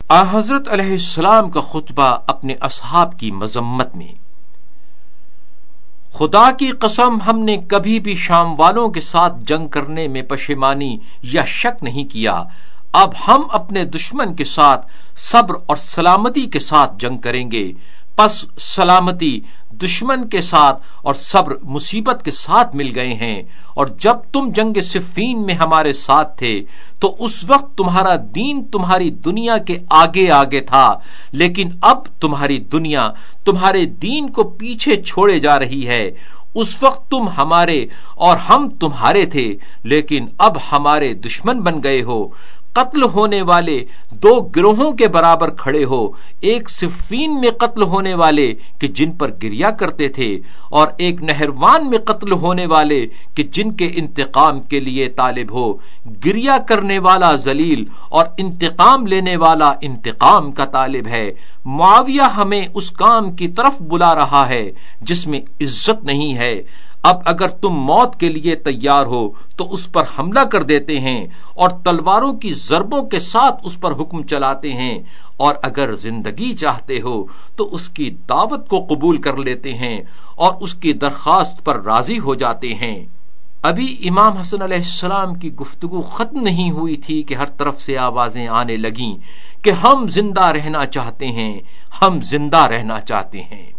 حضرت علیہ السلام کا خطبہ اپنے اصحاب کی مذمت میں: خدا کی قسم ہم نے کبھی بھی شام والوں کے ساتھ جنگ کرنے میں پشیمانی یا شک نہیں کیا، اب ہم اپنے دشمن کے ساتھ صبر اور سلامتی کے ساتھ جنگ کریں گے۔ پس سلامتی دشمن کے ساتھ اور صبر مصیبت کے ساتھ مل گئے ہیں، اور جب تم جنگ صفین میں ہمارے ساتھ تھے تو اس وقت تمہارا دین تمہاری دنیا کے آگے آگے تھا، لیکن اب تمہاری دنیا تمہارے دین کو پیچھے چھوڑے جا رہی ہے۔ اس وقت تم ہمارے اور ہم تمہارے تھے، لیکن اب ہمارے دشمن بن گئے ہو۔ قتل ہونے والے دو گروہوں کے برابر کھڑے ہو، ایک صفین میں قتل ہونے والے کہ جن پر گریہ کرتے تھے، اور ایک نہروان میں قتل ہونے والے کہ جن کے انتقام کے لیے طالب ہو۔ گریہ کرنے والا ذلیل اور انتقام لینے والا انتقام کا طالب ہے۔ معاویہ ہمیں اس کام کی طرف بلا رہا ہے جس میں عزت نہیں ہے۔ اب اگر تم موت کے لیے تیار ہو تو اس پر حملہ کر دیتے ہیں اور تلواروں کی ضربوں کے ساتھ اس پر حکم چلاتے ہیں، اور اگر زندگی چاہتے ہو تو اس کی دعوت کو قبول کر لیتے ہیں اور اس کی درخواست پر راضی ہو جاتے ہیں۔ ابھی امام حسن علیہ السلام کی گفتگو ختم نہیں ہوئی تھی کہ ہر طرف سے آوازیں آنے لگیں کہ ہم زندہ رہنا چاہتے ہیں، ہم زندہ رہنا چاہتے ہیں۔